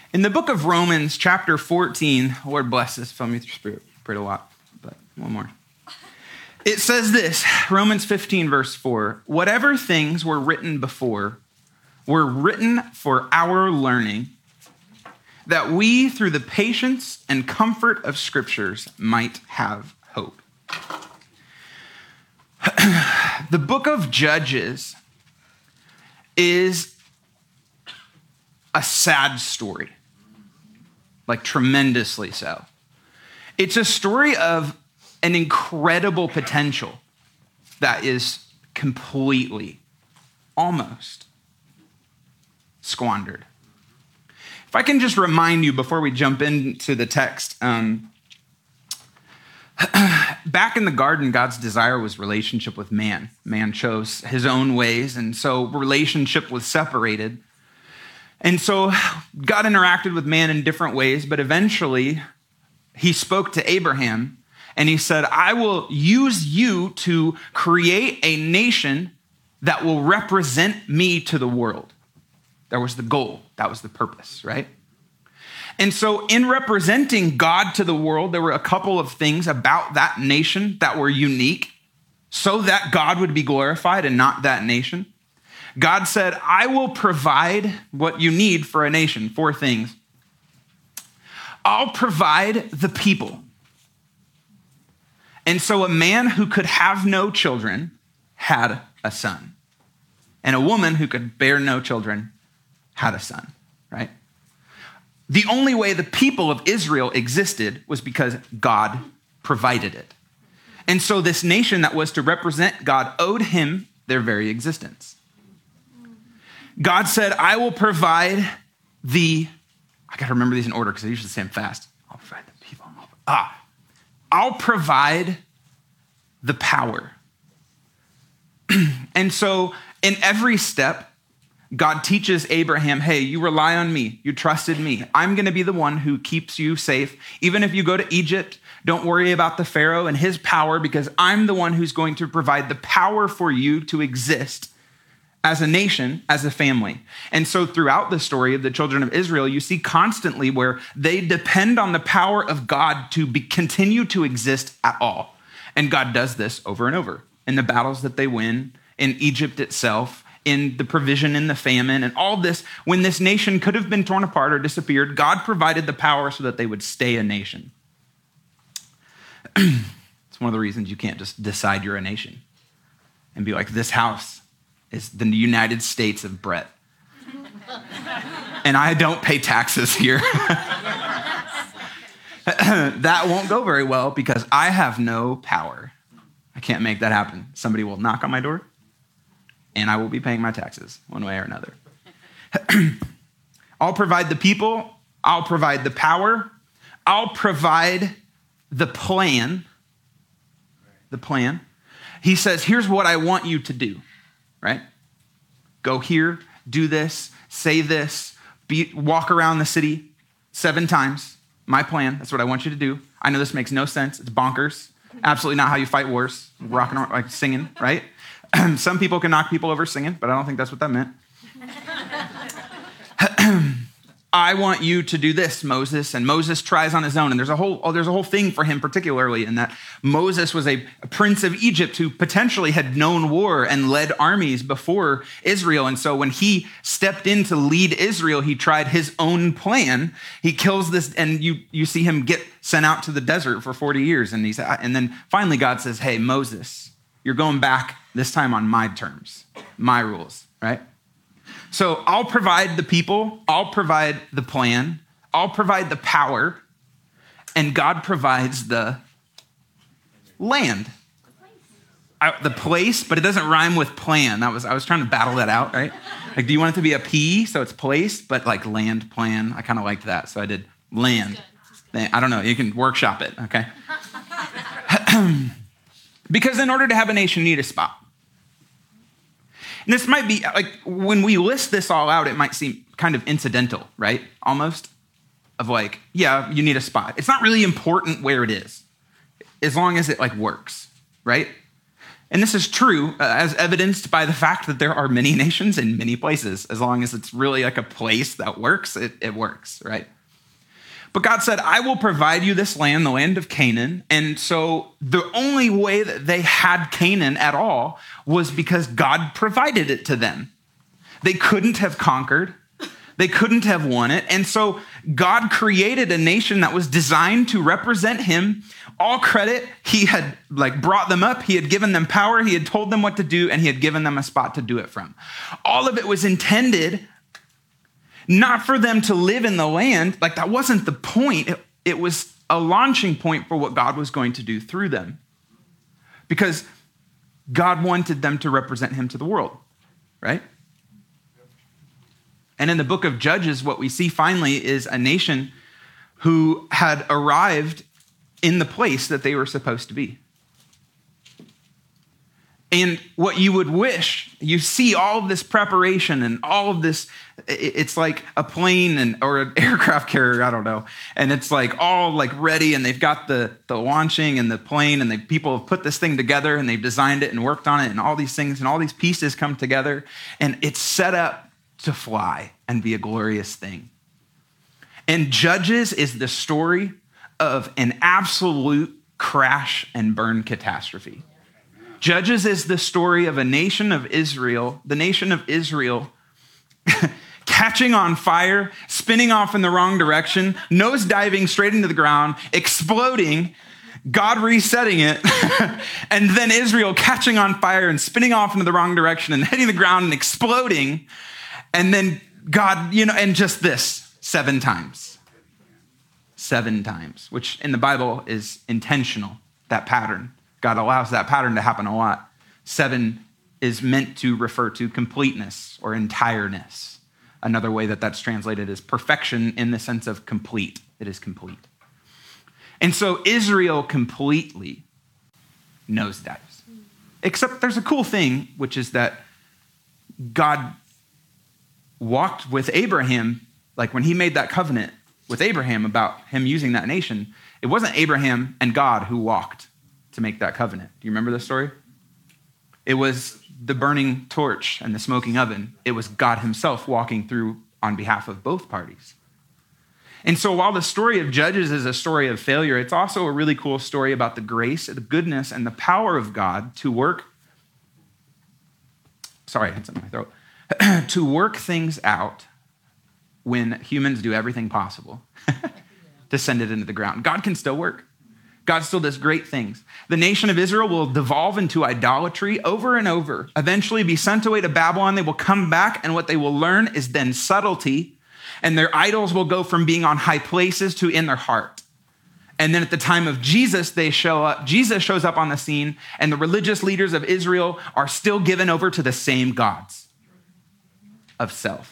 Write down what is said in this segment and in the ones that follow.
In the book of Romans, chapter 14, Lord bless this, fill me with your spirit. Prayed a lot, but one more. It says this, Romans 15, verse 4, whatever things were written before were written for our learning, that we, through the patience and comfort of scriptures, might have hope. The book of Judges is a sad story, like tremendously so. It's a story of an incredible potential that is completely, almost squandered. If I can just remind you before we jump into the text, back in the garden, God's desire was relationship with man. Man chose his own ways, and so relationship was separated. And so God interacted with man in different ways, but eventually he spoke to Abraham and he said, I will use you to create a nation that will represent me to the world. That was the goal. That was the purpose, right? And so in representing God to the world, there were a couple of things about that nation that were unique so that God would be glorified and not that nation. God said, I will provide what you need for a nation, 4 things. I'll provide the people. And so a man who could have no children had a son. And a woman who could bear no children had a son, right? The only way the people of Israel existed was because God provided it. And so this nation that was to represent God owed him their very existence. God said, I will provide I got to remember these in order because I usually say them fast. I'll provide the people. I'll provide the power. And so in every step, God teaches Abraham, hey, you rely on me. You trusted me. I'm going to be the one who keeps you safe. Even if you go to Egypt, don't worry about the Pharaoh and his power because I'm the one who's going to provide the power for you to exist as a nation, as a family. And so throughout the story of the children of Israel, you see constantly where they depend on the power of God to continue to exist at all. And God does this over and over in the battles that they win, in Egypt itself, in the provision in the famine, and all this. When this nation could have been torn apart or disappeared, God provided the power so that they would stay a nation. It's one of the reasons you can't just decide you're a nation and be like, this house is the United States of Brett. And I don't pay taxes here. That won't go very well because I have no power. I can't make that happen. Somebody will knock on my door and I will be paying my taxes one way or another. I'll provide the people. I'll provide the power. I'll provide the plan. The plan. He says, here's what I want you to do. Right? Go here, do this, say this, walk around the city 7 times. My plan, that's what I want you to do. I know this makes no sense. It's bonkers. Absolutely not how you fight wars. Rocking around, like singing, right? Some people can knock people over singing, but I don't think that's what that meant. I want you to do this, Moses. And Moses tries on his own. And there's a whole thing for him particularly in that Moses was a prince of Egypt who potentially had known war and led armies before Israel. And so when he stepped in to lead Israel, he tried his own plan. He kills this, and you see him get sent out to the desert for 40 years. And then finally God says, hey, Moses, you're going back this time on my terms, my rules, right? So I'll provide the people, I'll provide the plan, I'll provide the power, and God provides the land. The place, but it doesn't rhyme with plan. I was trying to battle that out, right? Like, do you want it to be a P, so it's place, but like land, plan? I kind of liked that, so I did land. I don't know, you can workshop it, okay? Because in order to have a nation, you need a spot. And this might be, like, when we list this all out, it might seem kind of incidental, right? Almost. Of like, yeah, you need a spot. It's not really important where it is, as long as it, like, works, right? And this is true as evidenced by the fact that there are many nations in many places. As long as it's really like a place that works, it works, right? But God said, I will provide you this land, the land of Canaan. And so the only way that they had Canaan at all was because God provided it to them. They couldn't have conquered. They couldn't have won it. And so God created a nation that was designed to represent him. All credit, he had brought them up. He had given them power. He had told them what to do, and he had given them a spot to do it from. All of it was intended not for them to live in the land. That wasn't the point. It was a launching point for what God was going to do through them. Because God wanted them to represent him to the world, right? And in the book of Judges, what we see finally is a nation who had arrived in the place that they were supposed to be. And what you would wish, you see all of this preparation and all of this, it's like a plane or an aircraft carrier, I don't know. And it's all ready, and they've got the launching and the plane, and people have put this thing together, and they've designed it and worked on it, and all these things and all these pieces come together, and it's set up to fly and be a glorious thing. And Judges is the story of an absolute crash and burn catastrophe. Judges is the story of a nation of Israel, the nation of Israel catching on fire, spinning off in the wrong direction, nose diving straight into the ground, exploding, God resetting it, and then Israel catching on fire and spinning off into the wrong direction and hitting the ground and exploding, and then God, and just this 7 times. 7 times, which in the Bible is intentional, that pattern. God allows that pattern to happen a lot. 7 is meant to refer to completeness or entireness. Another way that that's translated is perfection in the sense of complete. It is complete. And so Israel completely nosedives. Except there's a cool thing, which is that God walked with Abraham, when he made that covenant with Abraham about him using that nation. It wasn't Abraham and God who walked to make that covenant. Do you remember this story? It was the burning torch and the smoking oven. It was God himself walking through on behalf of both parties. And so while the story of Judges is a story of failure, it's also a really cool story about the grace, the goodness, and the power of God to work. Sorry, I had something in my throat. To work things out when humans do everything possible to send it into the ground. God can still work. God still does great things. The nation of Israel will devolve into idolatry over and over, eventually be sent away to Babylon. They will come back, and what they will learn is then subtlety, and their idols will go from being on high places to in their heart. And then at the time of Jesus, they show up. Jesus shows up on the scene, and the religious leaders of Israel are still given over to the same gods of self.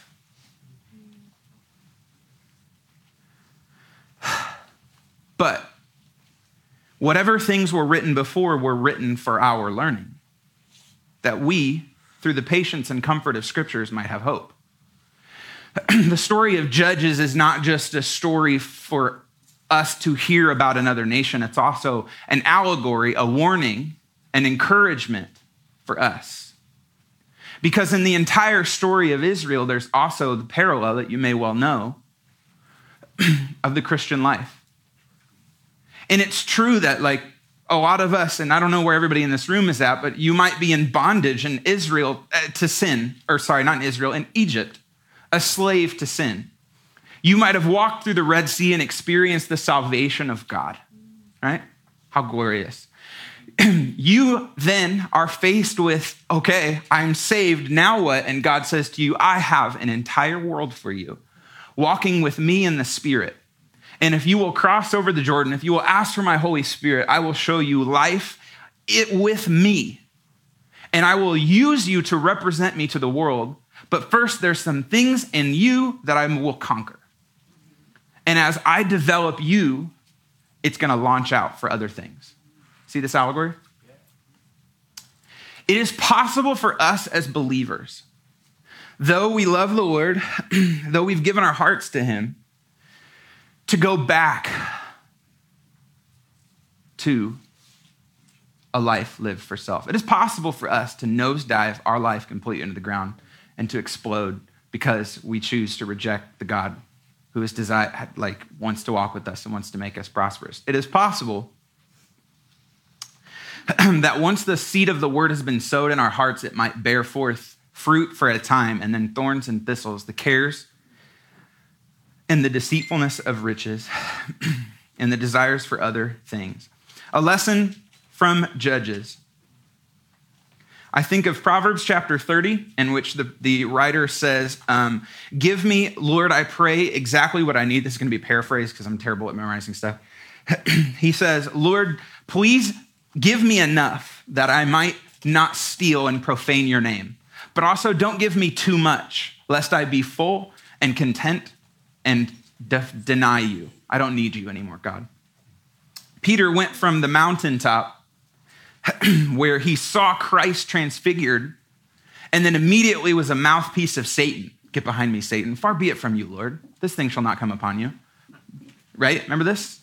But whatever things were written before were written for our learning, that we, through the patience and comfort of scriptures, might have hope. The story of Judges is not just a story for us to hear about another nation. It's also an allegory, a warning, an encouragement for us. Because in the entire story of Israel, there's also the parallel that you may well know of the Christian life. And it's true that a lot of us, and I don't know where everybody in this room is at, but you might be in bondage in Israel to sin, not in Israel, in Egypt, a slave to sin. You might have walked through the Red Sea and experienced the salvation of God, right? How glorious. You then are faced with, okay, I'm saved, now what? And God says to you, I have an entire world for you, walking with me in the Spirit. And if you will cross over the Jordan, if you will ask for my Holy Spirit, I will show you life with me. And I will use you to represent me to the world. But first, there's some things in you that I will conquer. And as I develop you, it's going to launch out for other things. See this allegory? It is possible for us as believers, though we love the Lord, though we've given our hearts to him, to go back to a life lived for self. It is possible for us to nosedive our life completely into the ground and to explode because we choose to reject the God who is wants to walk with us and wants to make us prosperous. It is possible that once the seed of the word has been sowed in our hearts, it might bear forth fruit for a time, and then thorns and thistles, the cares and the deceitfulness of riches and the desires for other things. A lesson from Judges. I think of Proverbs chapter 30, in which the writer says, give me, Lord, I pray, exactly what I need. This is going to be paraphrased because I'm terrible at memorizing stuff. He says, Lord, please give me enough that I might not steal and profane your name, but also don't give me too much, lest I be full and content and deny you. I don't need you anymore, God. Peter went from the mountaintop where he saw Christ transfigured and then immediately was a mouthpiece of Satan. Get behind me, Satan. Far be it from you, Lord. This thing shall not come upon you. Right? Remember this?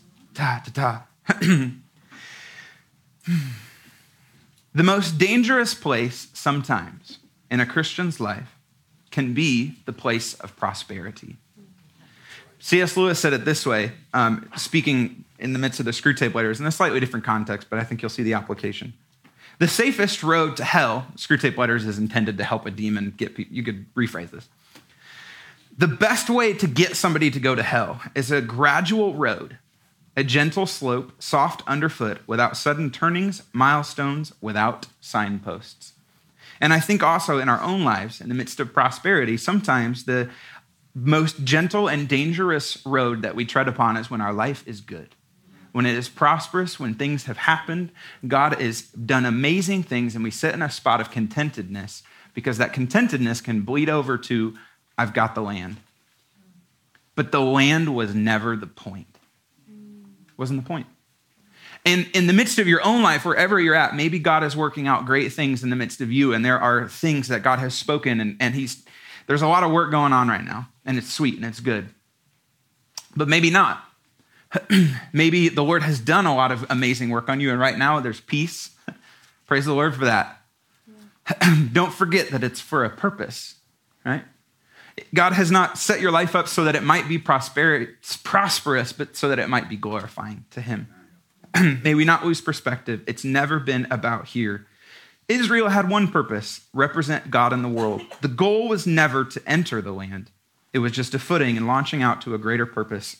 The most dangerous place sometimes in a Christian's life can be the place of prosperity. C.S. Lewis said it this way, speaking in the midst of the Screwtape Letters, in a slightly different context, but I think you'll see the application. The safest road to hell, Screwtape Letters is intended to help a demon get people, you could rephrase this. The best way to get somebody to go to hell is a gradual road, a gentle slope, soft underfoot, without sudden turnings, milestones, without signposts. And I think also in our own lives, in the midst of prosperity, sometimes the most gentle and dangerous road that we tread upon is when our life is good. When it is prosperous, when things have happened, God has done amazing things, and we sit in a spot of contentedness because that contentedness can bleed over to, I've got the land. But the land was never the point. Wasn't the point. And in the midst of your own life, wherever you're at, maybe God is working out great things in the midst of you, and there are things that God has spoken, and there's a lot of work going on right now, and it's sweet and it's good. But maybe not. Maybe the Lord has done a lot of amazing work on you, and right now there's peace. Praise the Lord for that. Yeah. Don't forget that it's for a purpose, right? God has not set your life up so that it might be prosperous, but so that it might be glorifying to him. May we not lose perspective. It's never been about here. Israel had one purpose: represent God in the world. The goal was never to enter the land. It was just a footing and launching out to a greater purpose.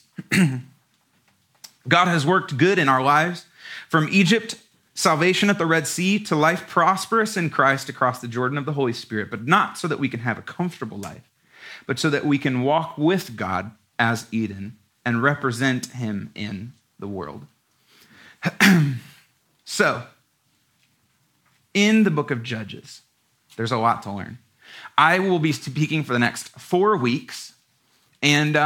God has worked good in our lives, from Egypt, salvation at the Red Sea, to life prosperous in Christ across the Jordan of the Holy Spirit, but not so that we can have a comfortable life, but so that we can walk with God as Eden and represent him in the world. So, in the book of Judges, there's a lot to learn. I will be speaking for the next 4 weeks, and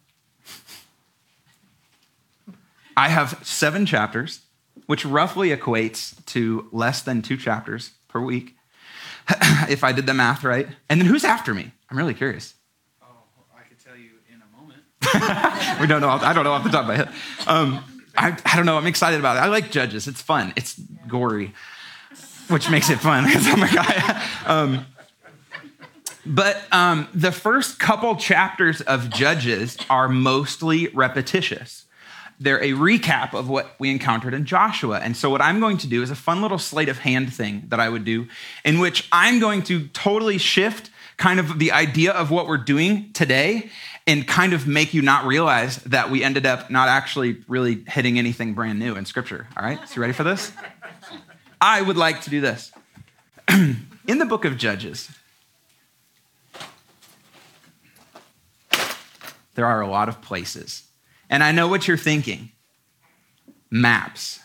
I have 7 chapters, which roughly equates to less than 2 chapters per week, if I did the math right. And then who's after me? I'm really curious. Oh, I could tell you in a moment. I don't know off the top of my head. I don't know. I'm excited about it. I like Judges. It's fun. It's gory, which makes it fun because I'm a guy. But the first couple chapters of Judges are mostly repetitious. They're a recap of what we encountered in Joshua. And so what I'm going to do is a fun little sleight of hand thing that I would do, in which I'm going to totally shift kind of the idea of what we're doing today and kind of make you not realize that we ended up not actually really hitting anything brand new in Scripture. All right? So you ready for this? I would like to do this. In the book of Judges, there are a lot of places. And I know what you're thinking. Maps.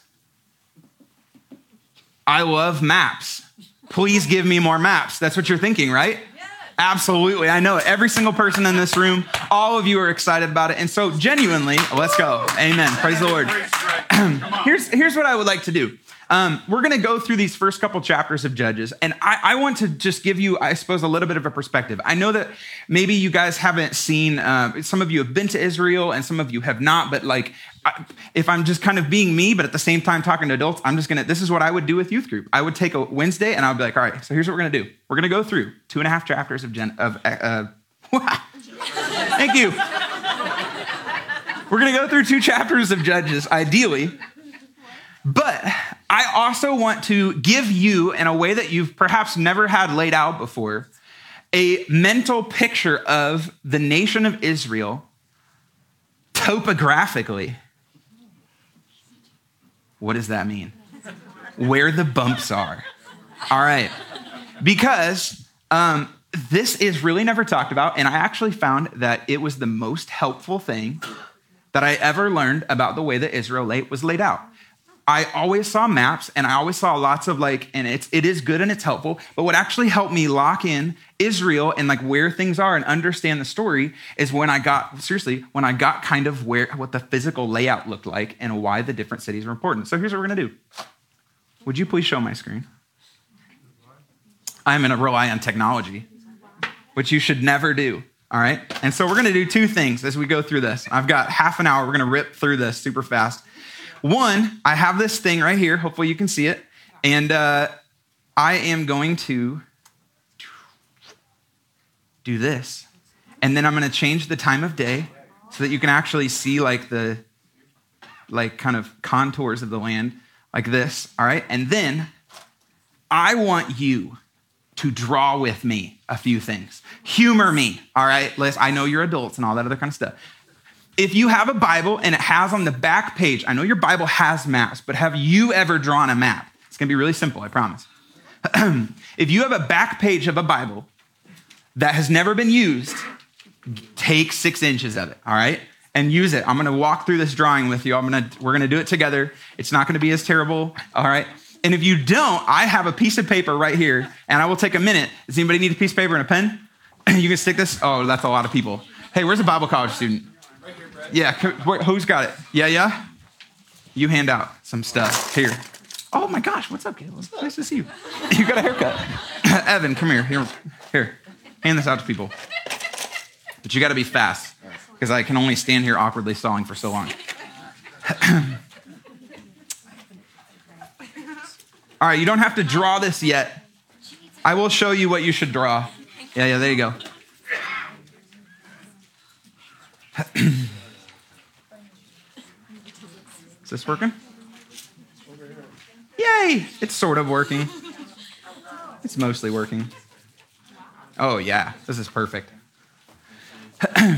I love maps. Please give me more maps. That's what you're thinking, right? Yes. Absolutely. I know it. Every single person in this room, all of you are excited about it. And so genuinely, let's go. Amen. Praise the Lord. Here's what I would like to do. We're going to go through these first couple chapters of Judges, and I want to just give you, I suppose, a little bit of a perspective. I know that maybe you guys haven't seen, some of you have been to Israel and some of you have not, but like, if I'm just kind of being me, but at the same time talking to adults, this is what I would do with youth group. I would take a Wednesday and I would be like, all right, so here's what we're going to do. We're going to go through 2.5 chapters of thank you. We're going to go through 2 chapters of Judges, ideally. But I also want to give you, in a way that you've perhaps never had laid out before, a mental picture of the nation of Israel topographically. What does that mean? Where the bumps are. All right. Because this is really never talked about, and I actually found that it was the most helpful thing that I ever learned about the way that Israel was laid out. I always saw maps and I always saw lots of and it is good and it's helpful, but what actually helped me lock in Israel and like where things are and understand the story is when I got kind of what the physical layout looked like and why the different cities were important. So here's what we're gonna do. Would you please show my screen? I'm gonna rely on technology, which you should never do. All right. And so we're going to do 2 things as we go through this. I've got half an hour. We're going to rip through this super fast. One, I have this thing right here. Hopefully you can see it. And I am going to do this. And then I'm going to change the time of day so that you can actually see the kind of contours of the land like this. All right. And then I want you to draw with me a few things. Humor me, all right? I know you're adults and all that other kind of stuff. If you have a Bible and it has on the back page, I know your Bible has maps, but have you ever drawn a map? It's gonna be really simple, I promise. If you have a back page of a Bible that has never been used, take 6 inches of it, all right? And use it. I'm gonna walk through this drawing with you. We're gonna do it together. It's not gonna be as terrible, all right? And if you don't, I have a piece of paper right here, and I will take a minute. Does anybody need a piece of paper and a pen? You can stick this. Oh, that's a lot of people. Hey, where's a Bible college student? Right here, Brad. Yeah, who's got it? Yeah? You hand out some stuff. Here. Oh my gosh, what's up, Caleb? Nice to see you. You got a haircut. Evan, come here. Here. Hand this out to people. But you got to be fast, because I can only stand here awkwardly stalling for so long. All right, you don't have to draw this yet. I will show you what you should draw. Yeah, there you go. Is this working? Yay! It's sort of working. It's mostly working. Oh, yeah, this is perfect. But you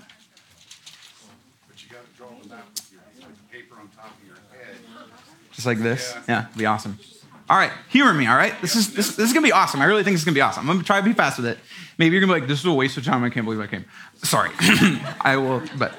got to draw the map with your paper on top of your head. Just like this? Yeah, it'd be awesome. All right, humor me, all right? This is going to be awesome. I really think this is going to be awesome. I'm going to try to be fast with it. Maybe you're going to be like, this is a waste of time. I can't believe I came. Sorry. I will, but.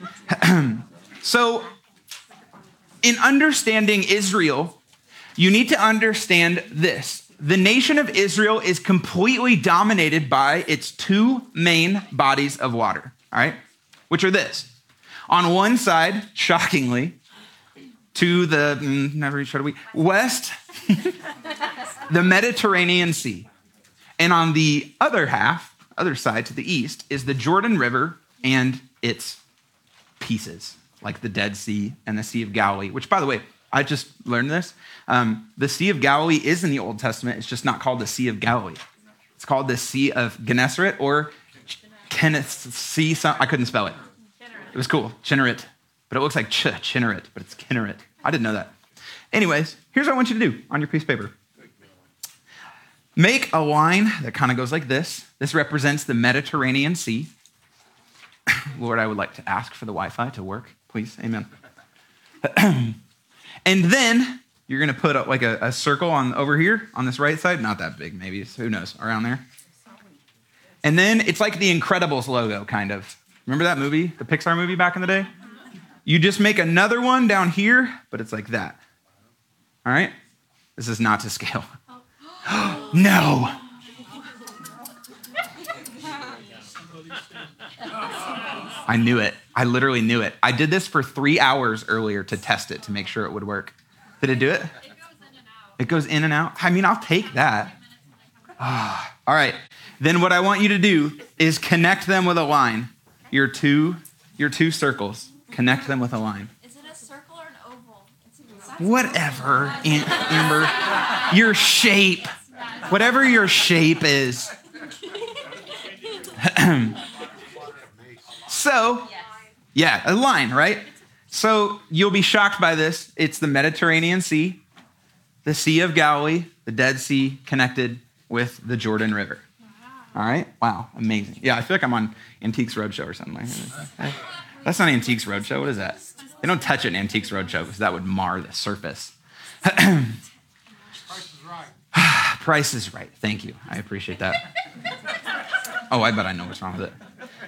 So, in understanding Israel, you need to understand this. The nation of Israel is completely dominated by its 2 main bodies of water, all right? Which are this. On one side, shockingly, to the west, the Mediterranean Sea. And on the other side to the east, is the Jordan River and its pieces, like the Dead Sea and the Sea of Galilee, which, by the way, I just learned this. The Sea of Galilee is in the Old Testament. It's just not called the Sea of Galilee. It's called the Sea of Gennesaret or Sea. I couldn't spell it. It was cool. Kinneret. But it looks like Kinneret, but it's Kinneret. I didn't know that. Anyways, here's what I want you to do on your piece of paper. Make a line that kind of goes like this. This represents the Mediterranean Sea. Lord, I would like to ask for the Wi-Fi to work, please. Amen. And then you're going to put up like a circle on over here on this right side. Not that big, maybe. Who knows? Around there. And then it's like the Incredibles logo, kind of. Remember that movie, the Pixar movie back in the day? You just make another one down here, but it's like that. All right? This is not to scale. No. I knew it. I literally knew it. I did this for 3 hours earlier to test it to make sure it would work. Did it do it? It goes in and out. I mean, I'll take that. All right. Then what I want you to do is connect them with a line. Your two circles. Connect them with a line. Is it a circle or an oval? Whatever, Amber. Your shape. Whatever your shape is. So, yeah, a line, right? So you'll be shocked by this. It's the Mediterranean Sea, the Sea of Galilee, the Dead Sea connected with the Jordan River. All right? Wow, amazing. Yeah, I feel like I'm on Antiques Roadshow or something like that. That's not Antiques Roadshow. What is that? They don't touch it in Antiques Roadshow because that would mar the surface. Price is right. Price is right. Thank you. I appreciate that. Oh, I bet I know what's wrong with it.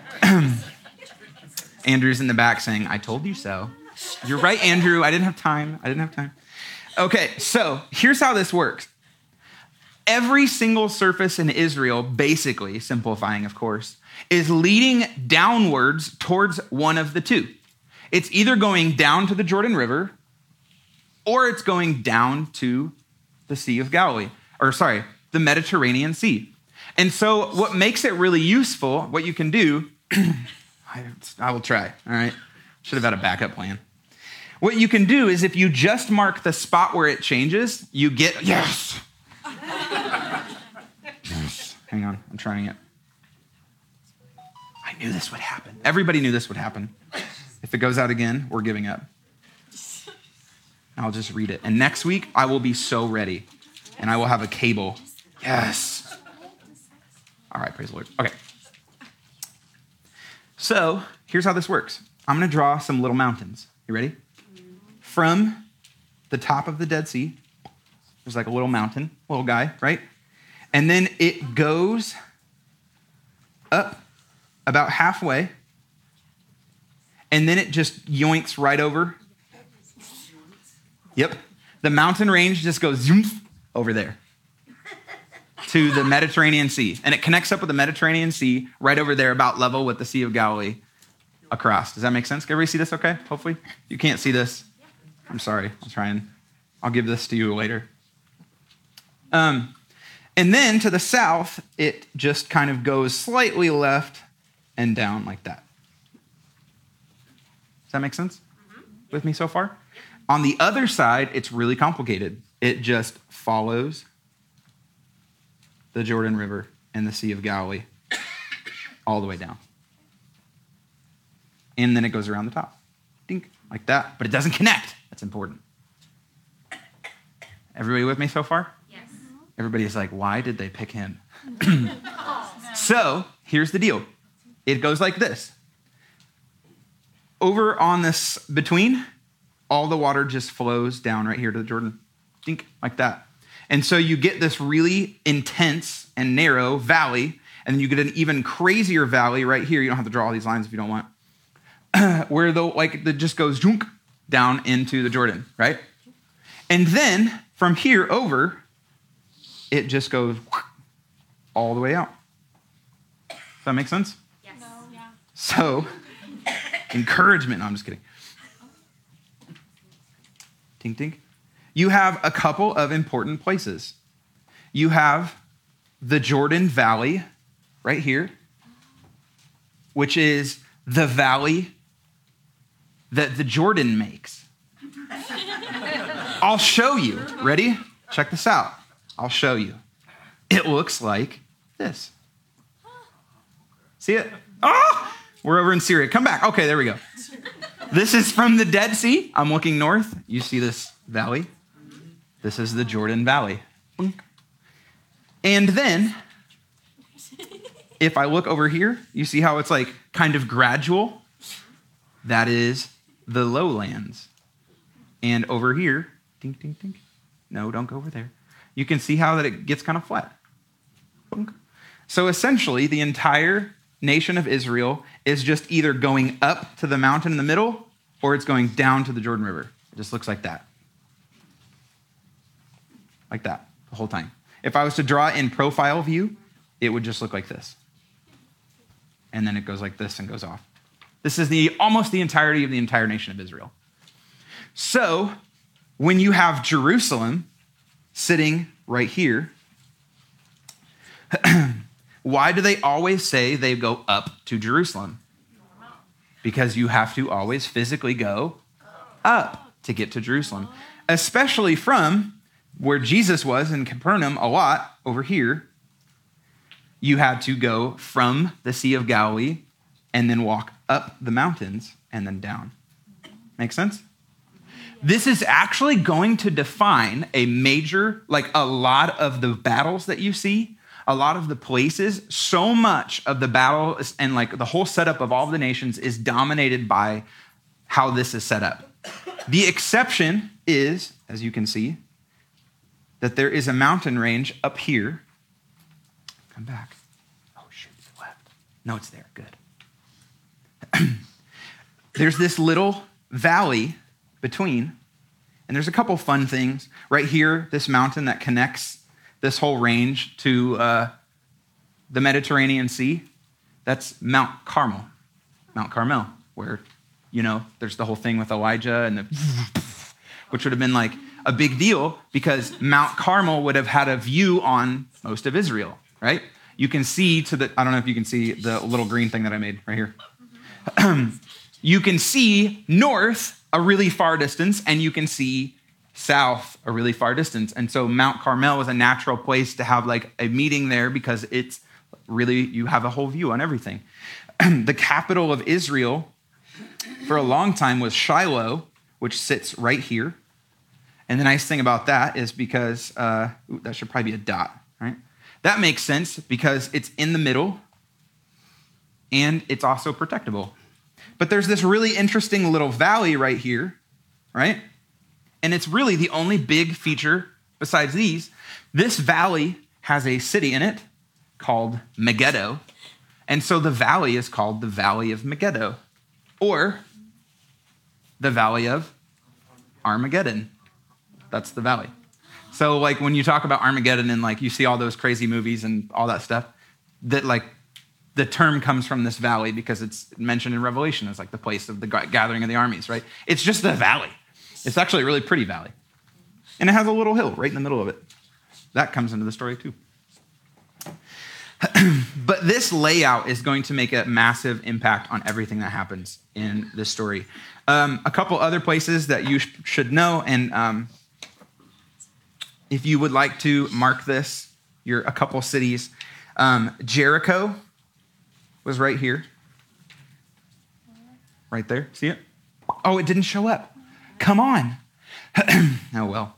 Andrew's in the back saying, I told you so. You're right, Andrew. I didn't have time. Okay, so here's how this works. Every single surface in Israel, basically, simplifying, of course, is leading downwards towards one of the two. It's either going down to the Jordan River or it's going down to the Sea of Galilee, the Mediterranean Sea. And so what makes it really useful, what you can do, I will try, all right? Should have had a backup plan. What you can do is if you just mark the spot where it changes, you get, yes. Yes. Hang on, I'm trying it. I knew this would happen. Everybody knew this would happen. If it goes out again, we're giving up. I'll just read it. And next week, I will be so ready. And I will have a cable. Yes. All right, praise the Lord. Okay. So here's how this works. I'm going to draw some little mountains. You ready? From the top of the Dead Sea, there's like a little mountain, little guy, right? And then it goes up about halfway, and then it just yoinks right over. Yep. The mountain range just goes zoom over there to the Mediterranean Sea. And it connects up with the Mediterranean Sea right over there, about level with the Sea of Galilee across. Does that make sense? Can everybody see this okay? Hopefully. You can't see this. I'm sorry. I'll give this to you later. And then to the south, it just kind of goes slightly left and down like that. Does that make sense with me so far? On the other side, it's really complicated. It just follows the Jordan River and the Sea of Galilee all the way down. And then it goes around the top. Dink, like that. But it doesn't connect. That's important. Everybody with me so far? Yes. Everybody's like, why did they pick him? So here's the deal. It goes like this. Over on this between, all the water just flows down right here to the Jordan. Dink, like that. And so you get this really intense and narrow valley, and then you get an even crazier valley right here. You don't have to draw all these lines if you don't want. Where it just goes junk down into the Jordan, right? And then from here over, it just goes all the way out. Does that make sense? Yes. No. Yeah. So, encouragement. No, I'm just kidding. Tink, tink. You have a couple of important places. You have the Jordan Valley right here, which is the valley that the Jordan makes. I'll show you. Ready? Check this out. I'll show you. It looks like this. See it? Oh! We're over in Syria. Come back. Okay, there we go. This is from the Dead Sea. I'm looking north. You see this valley? This is the Jordan Valley. And then, if I look over here, you see how it's like kind of gradual? That is the lowlands. And over here, dink, dink, dink. No, don't go over there. You can see how that it gets kind of flat. So essentially, the entire nation of Israel is just either going up to the mountain in the middle or it's going down to the Jordan River. It just looks like that. Like that the whole time. If I was to draw in profile view, it would just look like this. And then it goes like this and goes off. This is almost the entirety of the entire nation of Israel. So when you have Jerusalem sitting right here, why do they always say they go up to Jerusalem? Because you have to always physically go up to get to Jerusalem, especially from where Jesus was in Capernaum a lot over here. You had to go from the Sea of Galilee and then walk up the mountains and then down. Make sense? This is actually going to define a major, like a lot of the battles that you see, a lot of the places. So much of the battle and like the whole setup of all of the nations is dominated by how this is set up. The exception is, as you can see, that there is a mountain range up here. Come back. Oh, shoot, it's left. No, it's there. Good. There's this little valley between, and there's a couple fun things. Right here, this mountain that connects this whole range to the Mediterranean Sea, that's Mount Carmel, where, there's the whole thing with Elijah and which would have been like a big deal because Mount Carmel would have had a view on most of Israel, right? You can see I don't know if you can see the little green thing that I made right here. You can see north a really far distance, and you can see south a really far distance. And so Mount Carmel is a natural place to have like a meeting there because it's really, you have a whole view on everything. The capital of Israel for a long time was Shiloh, which sits right here. And the nice thing about that is because, that should probably be a dot, right? That makes sense because it's in the middle and it's also protectable. But there's this really interesting little valley right here, right? And it's really the only big feature besides these. This valley has a city in it called Megiddo. And so the valley is called the Valley of Megiddo, or the Valley of Armageddon. That's the valley. So like when you talk about Armageddon and like you see all those crazy movies and all that stuff, that like the term comes from this valley because it's mentioned in Revelation as like the place of the gathering of the armies, right? It's just a valley. It's actually a really pretty valley. And it has a little hill right in the middle of it. That comes into the story too. But this layout is going to make a massive impact on everything that happens in this story. A couple other places that you should know, and if you would like to mark this, a couple cities. Jericho was right here. Right there. See it? Oh, it didn't show up. Come on. Oh, well.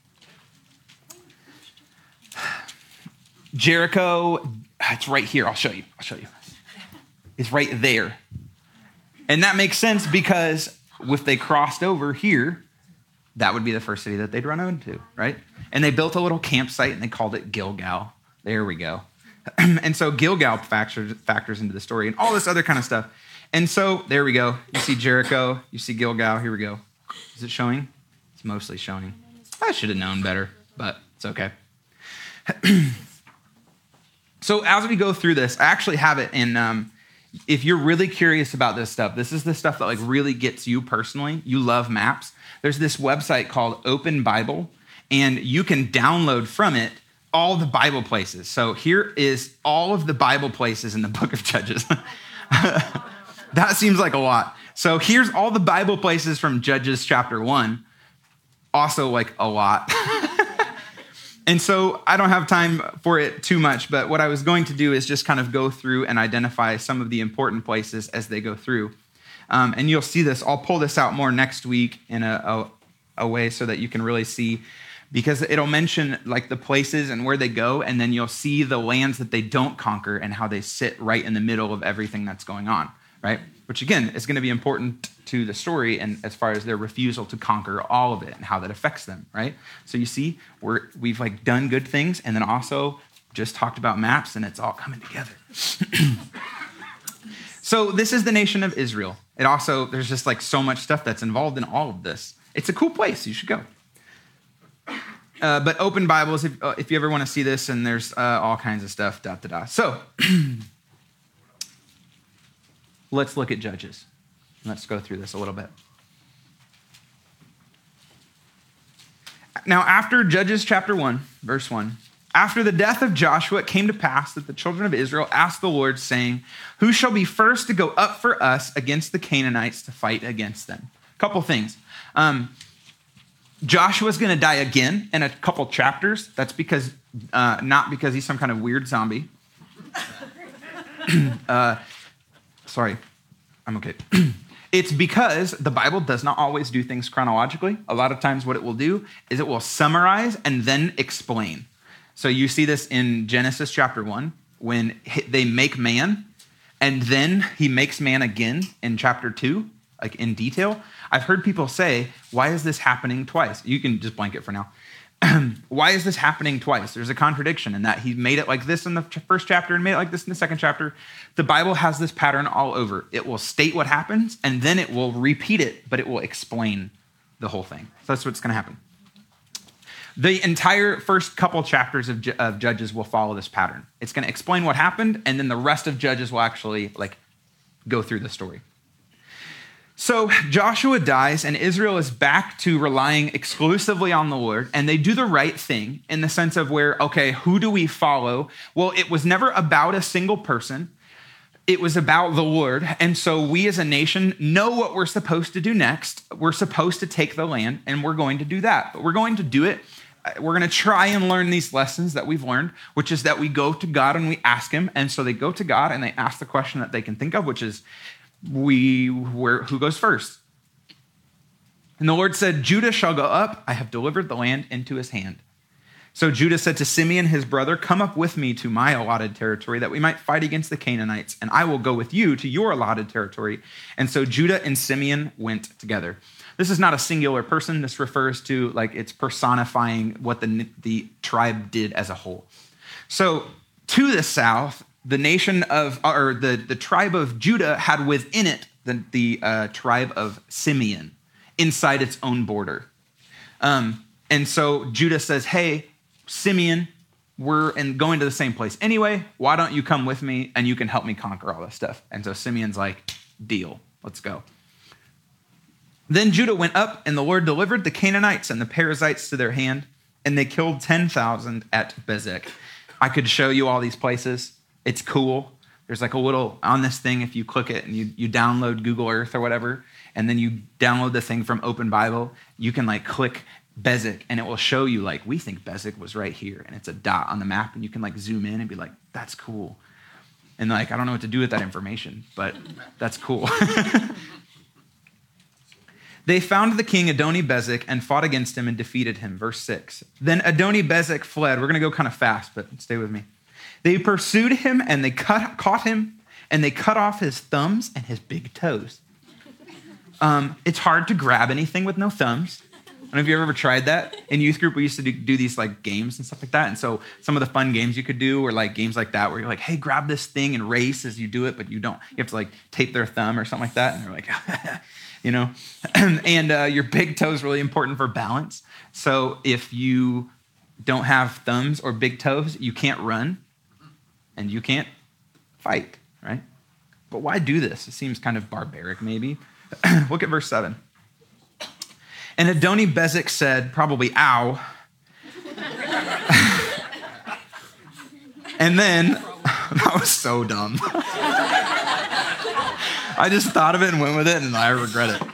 Jericho, it's right here. I'll show you. It's right there. And that makes sense because if they crossed over here, that would be the first city that they'd run into, right? And they built a little campsite and they called it Gilgal. There we go. And so Gilgal factors into the story and all this other kind of stuff. And so there we go. You see Jericho, you see Gilgal. Here we go. Is it showing? It's mostly showing. I should have known better, but it's okay. So as we go through this, I actually have it in, if you're really curious about this stuff, this is the stuff that like really gets you personally. You love maps. There's this website called Open Bible, and you can download from it all the Bible places. So here is all of the Bible places in the book of Judges. That seems like a lot. So here's all the Bible places from Judges chapter 1. Also like a lot. And so I don't have time for it too much, but what I was going to do is just kind of go through and identify some of the important places as they go through. And you'll see this. I'll pull this out more next week in a way so that you can really see, because it'll mention like the places and where they go, and then you'll see the lands that they don't conquer and how they sit right in the middle of everything that's going on, right? Which again is going to be important to the story and as far as their refusal to conquer all of it and how that affects them, right? So you see, we've like done good things and then also just talked about maps and it's all coming together. So this is the nation of Israel. It also, there's just like so much stuff that's involved in all of this. It's a cool place. You should go. But Open Bibles, if you ever want to see this, and there's all kinds of stuff, So let's look at Judges. Let's go through this a little bit. Now, after Judges chapter 1, verse 1, after the death of Joshua, it came to pass that the children of Israel asked the Lord, saying, who shall be first to go up for us against the Canaanites to fight against them? A couple things. Joshua's going to die again in a couple chapters. That's because, not because he's some kind of weird zombie. Sorry, I'm okay. It's because the Bible does not always do things chronologically. A lot of times what it will do is it will summarize and then explain. So you see this in Genesis chapter 1 when they make man, and then he makes man again in chapter 2, like in detail. I've heard people say, why is this happening twice? You can just blank it for now. Why is this happening twice? There's a contradiction in that he made it like this in the first chapter and made it like this in the second chapter. The Bible has this pattern all over. It will state what happens, and then it will repeat it, but it will explain the whole thing. So that's what's going to happen. The entire first couple chapters of Judges will follow this pattern. It's going to explain what happened, and then the rest of Judges will actually go through the story. So Joshua dies, and Israel is back to relying exclusively on the Lord, and they do the right thing in the sense of where, okay, who do we follow? Well, it was never about a single person. It was about the Lord, and so we as a nation know what we're supposed to do next. We're supposed to take the land, and we're going to do that. But we're going to do it. We're going to try and learn these lessons that we've learned, which is that we go to God and we ask him, and so they go to God and they ask the question that they can think of, which is, who goes first? And the Lord said, Judah shall go up. I have delivered the land into his hand. So Judah said to Simeon, his brother, come up with me to my allotted territory that we might fight against the Canaanites, and I will go with you to your allotted territory. And so Judah and Simeon went together. This is not a singular person. This refers to it's personifying what the tribe did as a whole. So to the south, the the tribe of Judah had within it the tribe of Simeon inside its own border. And so Judah says, hey, Simeon, we're going to the same place anyway. Why don't you come with me and you can help me conquer all this stuff? And so Simeon's like, deal, let's go. Then Judah went up, and the Lord delivered the Canaanites and the Perizzites to their hand, and they killed 10,000 at Bezek. I could show you all these places. It's cool. There's a little on this thing, if you click it and you download Google Earth or whatever, and then you download the thing from Open Bible, you can click Bezek, and it will show you we think Bezek was right here, and it's a dot on the map, and you can zoom in and be like, that's cool. And I don't know what to do with that information, but that's cool. They found the king Adoni-Bezek and fought against him and defeated him. Verse 6. Then Adoni-Bezek fled. We're going to go kind of fast, but stay with me. They pursued him, and they caught him, and they cut off his thumbs and his big toes. It's hard to grab anything with no thumbs. I don't know if you've ever tried that. In youth group, we used to do these games and stuff like that. And so some of the fun games you could do were games like that, where you're hey, grab this thing and race as you do it, but you don't. You have to tape their thumb or something like that. And they're like, and your big toe is really important for balance. So if you don't have thumbs or big toes, you can't run and you can't fight, right? But why do this? It seems kind of barbaric, maybe. Look at verse 7. And Adoni-Bezek said, probably, ow. And then, that was so dumb. I just thought of it and went with it, and I regret it.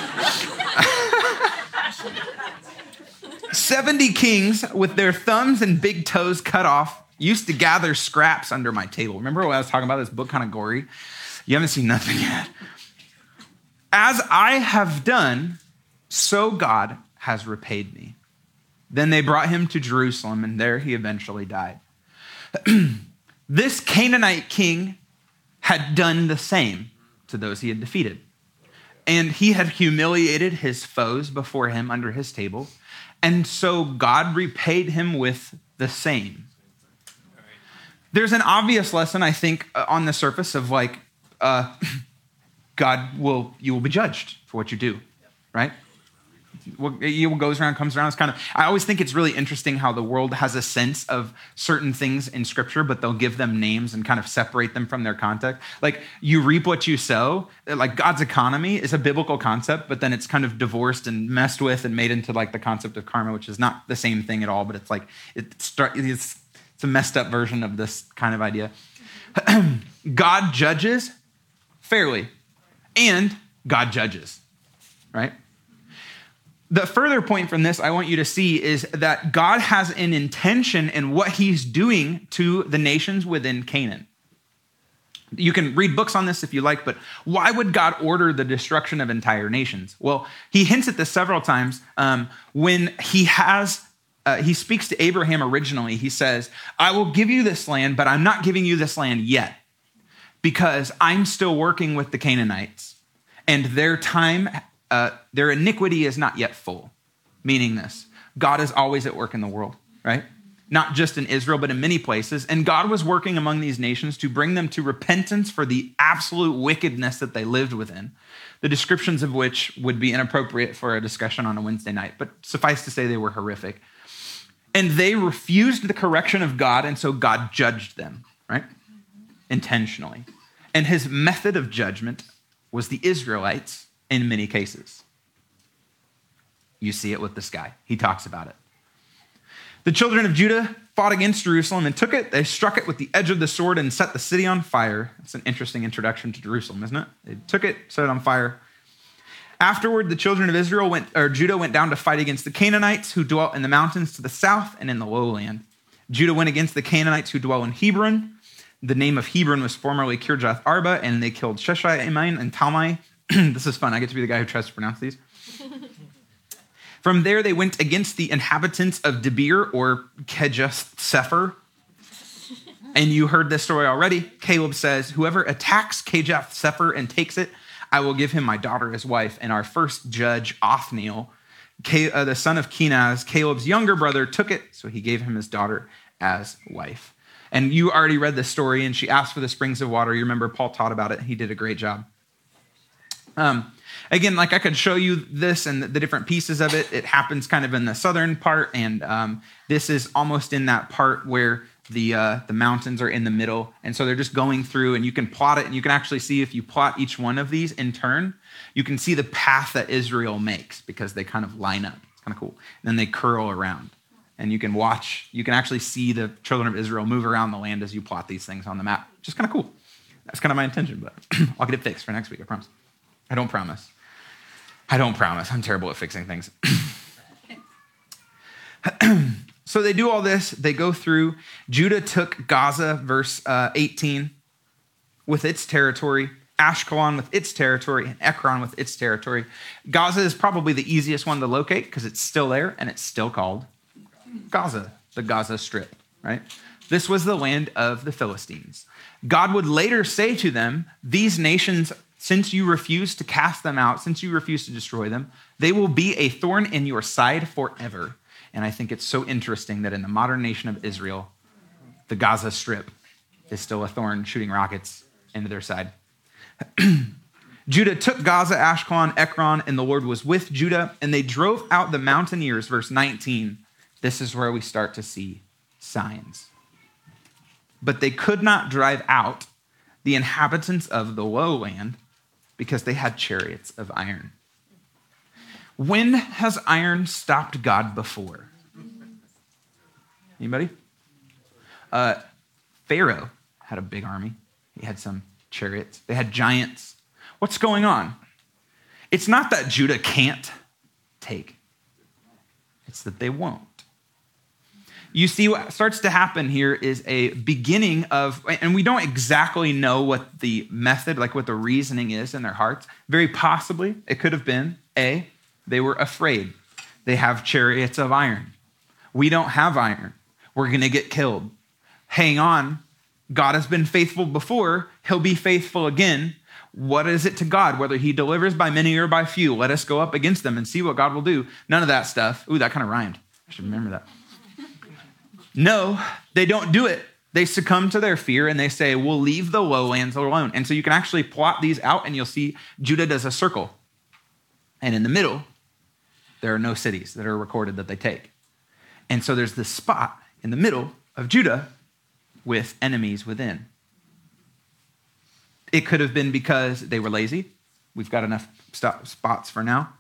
70 kings with their thumbs and big toes cut off used to gather scraps under my table. Remember what I was talking about? This book kind of gory. You haven't seen nothing yet. As I have done, so God has repaid me. Then they brought him to Jerusalem, and there he eventually died. This Canaanite king had done the same to those he had defeated. And he had humiliated his foes before him under his table. And so God repaid him with the same. There's an obvious lesson, I think, on the surface of you will be judged for what you do, right? What goes around comes around. It's kind of, I always think it's really interesting how the world has a sense of certain things in scripture, but they'll give them names and kind of separate them from their context. Like you reap what you sow. Like God's economy is a biblical concept, but then it's kind of divorced and messed with and made into like the concept of karma, which is not the same thing at all, but it's like, it's a messed up version of this kind of idea. God judges fairly, and God judges, right? The further point from this I want you to see is that God has an intention in what he's doing to the nations within Canaan. You can read books on this if you like, but why would God order the destruction of entire nations? Well, he hints at this several times when he speaks to Abraham originally. He says, I will give you this land, but I'm not giving you this land yet because I'm still working with the Canaanites and their iniquity is not yet full, meaning this. God is always at work in the world, right? Not just in Israel, but in many places. And God was working among these nations to bring them to repentance for the absolute wickedness that they lived within, the descriptions of which would be inappropriate for a discussion on a Wednesday night, but suffice to say they were horrific. And they refused the correction of God, and so God judged them, right? Intentionally. And his method of judgment was the Israelites in many cases. You see it with this guy. He talks about it. The children of Judah fought against Jerusalem and took it. They struck it with the edge of the sword and set the city on fire. That's an interesting introduction to Jerusalem, isn't it? They took it, set it on fire. Afterward, the children of Judah went down to fight against the Canaanites who dwelt in the mountains to the south and in the lowland. Judah went against the Canaanites who dwell in Hebron. The name of Hebron was formerly Kirjath Arba, and they killed Sheshai, and Talmai. This is fun. I get to be the guy who tries to pronounce these. From there, they went against the inhabitants of Debir or Kejath Sefer. And you heard this story already. Caleb says, whoever attacks Kejath Sefer and takes it, I will give him my daughter as wife. And our first judge, Othniel, the son of Kenaz, Caleb's younger brother, took it. So he gave him his daughter as wife. And you already read this story, and she asked for the springs of water. You remember Paul taught about it. He did a great job. Again, like I could show you this and the different pieces of it. It happens kind of in the southern part, and this is almost in that part where the mountains are in the middle. And so they're just going through, and you can plot it, and you can actually see if you plot each one of these in turn, you can see the path that Israel makes because they kind of line up. It's kind of cool. And then they curl around. And you can actually see the children of Israel move around the land as you plot these things on the map. Just kind of cool. That's kind of my intention, but I'll get it fixed for next week, I promise. I don't promise. I'm terrible at fixing things. So they do all this. They go through. Judah took Gaza, verse 18, with its territory, Ashkelon with its territory, and Ekron with its territory. Gaza is probably the easiest one to locate because it's still there, and it's still called Gaza, the Gaza Strip, right? This was the land of the Philistines. God would later say to them, these nations, since you refuse to cast them out, since you refuse to destroy them, they will be a thorn in your side forever. And I think it's so interesting that in the modern nation of Israel, the Gaza Strip is still a thorn shooting rockets into their side. Judah took Gaza, Ashkelon, Ekron, and the Lord was with Judah, and they drove out the mountaineers, verse 19. This is where we start to see signs. But they could not drive out the inhabitants of the lowland because they had chariots of iron. When has iron stopped God before? Anybody? Pharaoh had a big army. He had some chariots. They had giants. What's going on? It's not that Judah can't take. It's that they won't. You see what starts to happen here is a beginning of, and we don't exactly know what the method, like what the reasoning is in their hearts. Very possibly, it could have been, A, they were afraid. They have chariots of iron. We don't have iron. We're going to get killed. Hang on. God has been faithful before. He'll be faithful again. What is it to God, whether he delivers by many or by few? Let us go up against them and see what God will do. None of that stuff. Ooh, that kind of rhymed. I should remember that. No, they don't do it. They succumb to their fear and they say, we'll leave the lowlands alone. And so you can actually plot these out and you'll see Judah does a circle. And in the middle There are no cities that are recorded that they take. And so there's this spot in the middle of Judah with enemies within. It could have been because they were lazy. We've got enough spots for now.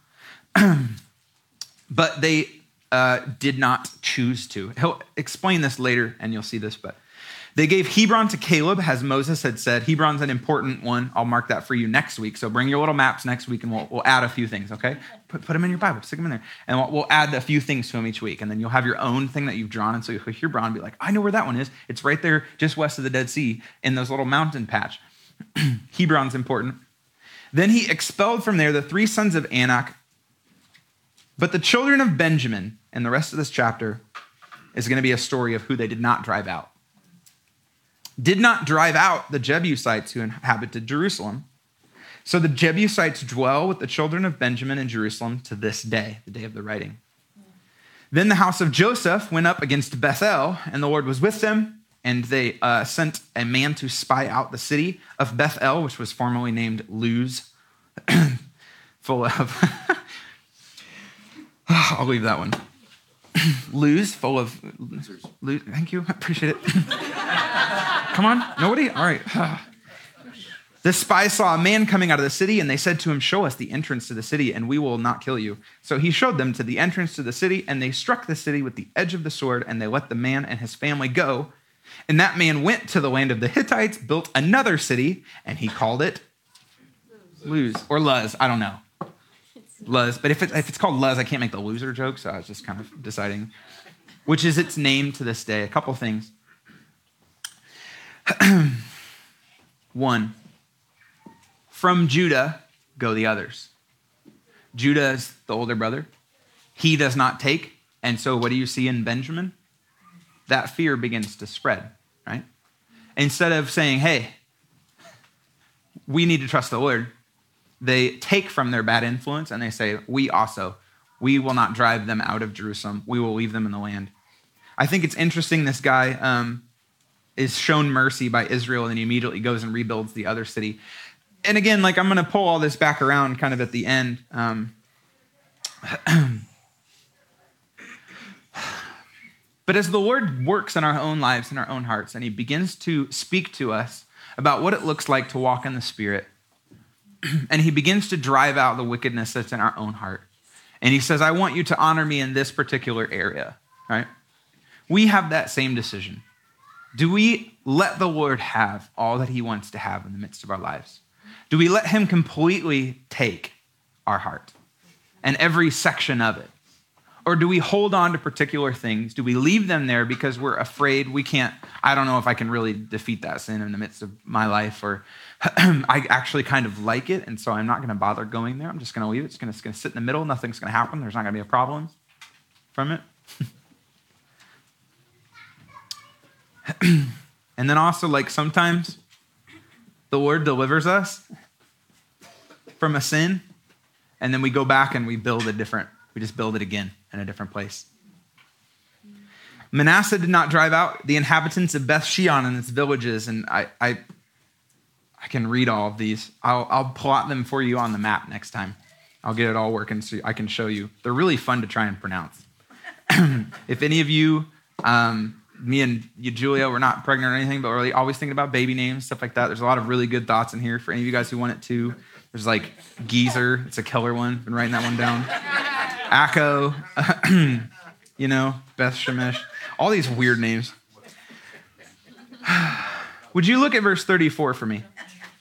But they did not choose to. He'll explain this later, and you'll see this, but they gave Hebron to Caleb, as Moses had said. Hebron's an important one. I'll mark that for you next week. So bring your little maps next week, and we'll add a few things, okay? Put them in your Bible. Stick them in there. And we'll add a few things to them each week. And then you'll have your own thing that you've drawn. And so you'll hear Hebron and be like, I know where that one is. It's right there just west of the Dead Sea in those little mountain patch. Hebron's important. Then he expelled from there the 3 sons of Anak. But the children of Benjamin, and the rest of this chapter is going to be a story of who they did not drive out. Did not drive out the Jebusites who inhabited Jerusalem. So the Jebusites dwell with the children of Benjamin in Jerusalem to this day, the day of the writing. Then the house of Joseph went up against Bethel, and the Lord was with them, and they sent a man to spy out the city of Bethel, which was formerly named Luz, full of... I'll leave that one. Luz, full of... Luz, thank you, I appreciate it. Come on, nobody? All right. The spies saw a man coming out of the city, and they said to him, show us the entrance to the city, and we will not kill you. So he showed them to the entrance to the city, and they struck the city with the edge of the sword, and they let the man and his family go. And that man went to the land of the Hittites, built another city, and he called it Luz, or Luz, I don't know. Luz, but if it's called Luz, I can't make the loser joke, so I was just kind of deciding, which is its name to this day. A couple things. 1, from Judah go the others. Judah is the older brother. He does not take. And so what do you see in Benjamin? That fear begins to spread, right? Instead of saying, hey, we need to trust the Lord, they take from their bad influence and they say, we will not drive them out of Jerusalem. We will leave them in the land. I think it's interesting this guy is shown mercy by Israel, and then he immediately goes and rebuilds the other city. And again, like I'm going to pull all this back around kind of at the end. But as the Lord works in our own lives, in our own hearts, and he begins to speak to us about what it looks like to walk in the Spirit, and he begins to drive out the wickedness that's in our own heart. And he says, I want you to honor me in this particular area, right? We have that same decision. Do we let the Lord have all that he wants to have in the midst of our lives? Do we let him completely take our heart and every section of it? Or do we hold on to particular things? Do we leave them there because we're afraid I don't know if I can really defeat that sin in the midst of my life, or I actually kind of like it, and so I'm not going to bother going there. I'm just going to leave it. It's going to sit in the middle. Nothing's going to happen. There's not going to be a problem from it. And then also, like, sometimes the Lord delivers us from a sin, and then we go back and we just build it again in a different place. Manasseh did not drive out the inhabitants of Beth Shean and its villages, and I can read all of these. I'll plot them for you on the map next time. I'll get it all working so I can show you. They're really fun to try and pronounce. If any of you... me and you, Julia, we're not pregnant or anything, but we're really always thinking about baby names, stuff like that. There's a lot of really good thoughts in here for any of you guys who want it too. There's like Geezer. It's a killer one. Been writing that one down. Akko, Beth Shemesh. All these weird names. Would you look at verse 34 for me?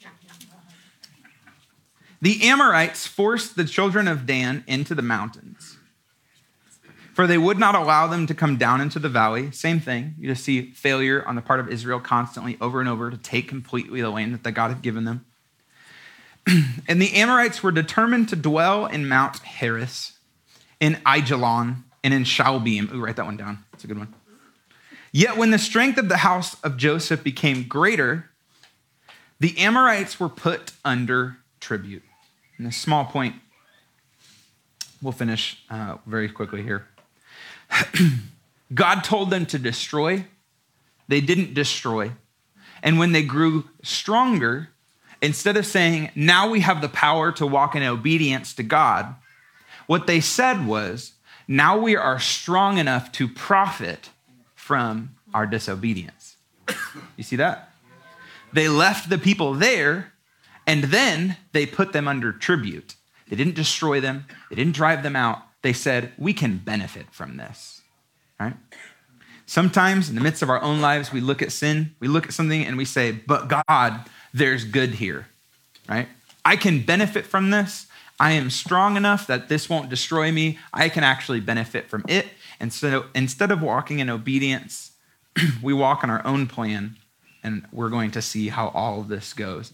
The Amorites forced the children of Dan into the mountains, for they would not allow them to come down into the valley. Same thing. You just see failure on the part of Israel constantly over and over to take completely the land that God had given them. And the Amorites were determined to dwell in Mount Heres, in Aijalon, and in Shaalbim. Ooh, write that one down. That's a good one. Yet when the strength of the house of Joseph became greater, the Amorites were put under tribute. And a small point, we'll finish very quickly here. God told them to destroy. They didn't destroy. And when they grew stronger, instead of saying, now we have the power to walk in obedience to God, What they said was, now we are strong enough to profit from our disobedience. You see that? They left the people there, and then they put them under tribute. They didn't destroy them. They didn't drive them out. They said, we can benefit from this, right? Sometimes in the midst of our own lives, we look at sin, we look at something and we say, but God, there's good here, right? I can benefit from this. I am strong enough that this won't destroy me. I can actually benefit from it. And so instead of walking in obedience, we walk on our own plan, and we're going to see how all of this goes.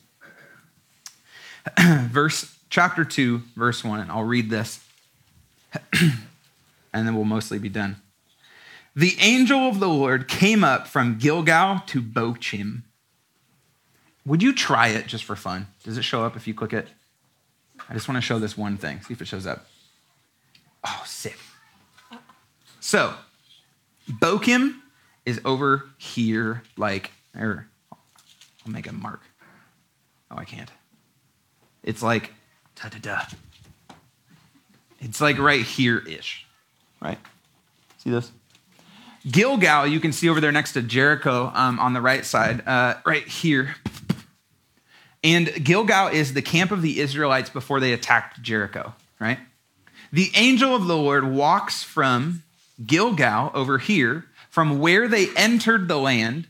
Chapter 2, verse 1, and I'll read this, and then we'll mostly be done. The angel of the Lord came up from Gilgal to Bochim. Would you try it just for fun? Does it show up if you click it? I just want to show this one thing. See if it shows up. Oh, sick. So, Bochim is over here, I'll make a mark. Oh, I can't. It's like, da-da-da. It's like right here-ish, right? See this? Gilgal, you can see over there next to Jericho on the right side, right here. And Gilgal is the camp of the Israelites before they attacked Jericho, right? The angel of the Lord walks from Gilgal over here, from where they entered the land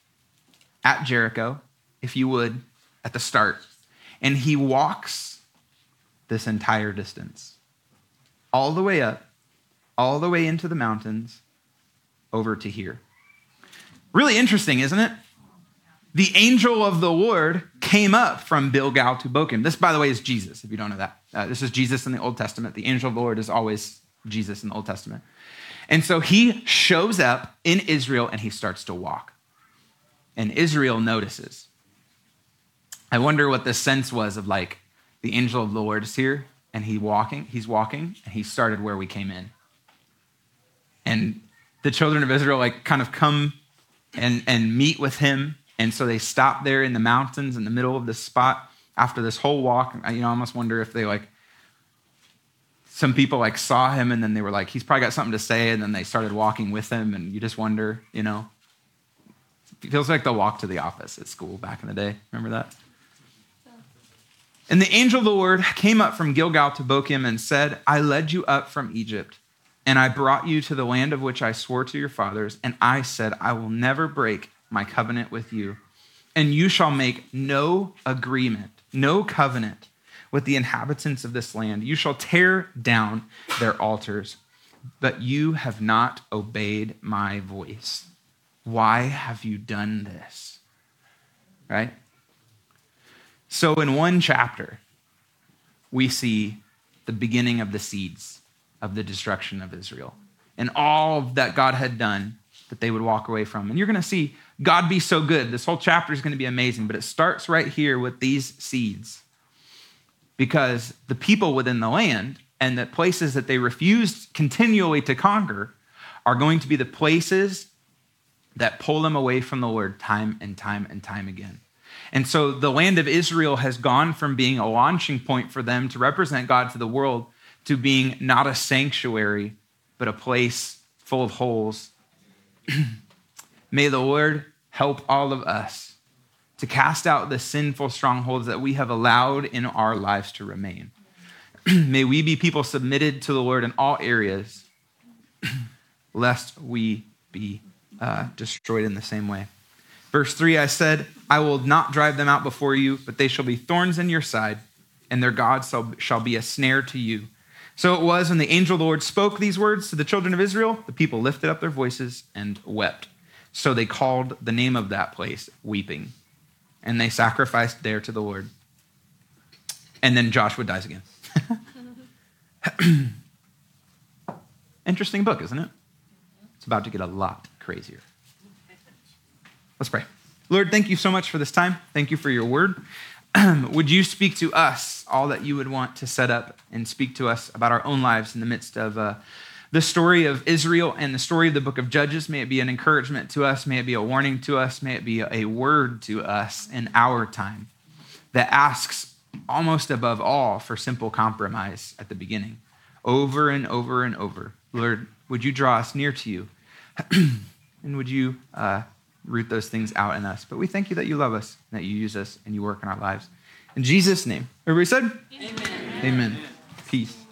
at Jericho, if you would, at the start. And he walks this entire distance, all the way up, all the way into the mountains, over to here. Really interesting, isn't it? The angel of the Lord came up from Gilgal to Bochim. This, by the way, is Jesus, if you don't know that. This is Jesus in the Old Testament. The angel of the Lord is always Jesus in the Old Testament. And so he shows up in Israel and he starts to walk. And Israel notices. I wonder what the sense was of the angel of the Lord is here and he's walking, and he started where we came in. And the children of Israel kind of come and meet with him. And so they stop there in the mountains in the middle of this spot after this whole walk. I almost wonder if they some people saw him and then they were he's probably got something to say. And then they started walking with him. And you just wonder, it feels like the walk to the office at school back in the day. Remember that? And the angel of the Lord came up from Gilgal to Bochim and said, I led you up from Egypt, and I brought you to the land of which I swore to your fathers. And I said, I will never break my covenant with you. And you shall make no agreement, no covenant with the inhabitants of this land. You shall tear down their altars, but you have not obeyed my voice. Why have you done this? Right? So in one chapter, we see the beginning of the seeds of the destruction of Israel and all that God had done that they would walk away from. And you're going to see God be so good. This whole chapter is going to be amazing, but it starts right here with these seeds because the people within the land and the places that they refused continually to conquer are going to be the places that pull them away from the Lord time and time and time again. And so the land of Israel has gone from being a launching point for them to represent God to the world to being not a sanctuary, but a place full of holes. May the Lord help all of us to cast out the sinful strongholds that we have allowed in our lives to remain. May we be people submitted to the Lord in all areas, lest we be destroyed in the same way. Verse 3, I said, I will not drive them out before you, but they shall be thorns in your side, and their gods shall be a snare to you. So it was when the angel of the Lord spoke these words to the children of Israel, the people lifted up their voices and wept. So they called the name of that place Weeping, and they sacrificed there to the Lord. And then Joshua dies again. Interesting book, isn't it? It's about to get a lot crazier. Let's pray. Lord, thank you so much for this time. Thank you for your word. Would you speak to us all that you would want to set up and speak to us about our own lives in the midst of the story of Israel and the story of the book of Judges? May it be an encouragement to us. May it be a warning to us. May it be a word to us in our time that asks almost above all for simple compromise at the beginning. over and over and over. Lord, would you draw us near to you? And would you root those things out in us? But we thank you that you love us, and that you use us, and you work in our lives. In Jesus' name. Everybody said? Amen. Amen. Peace.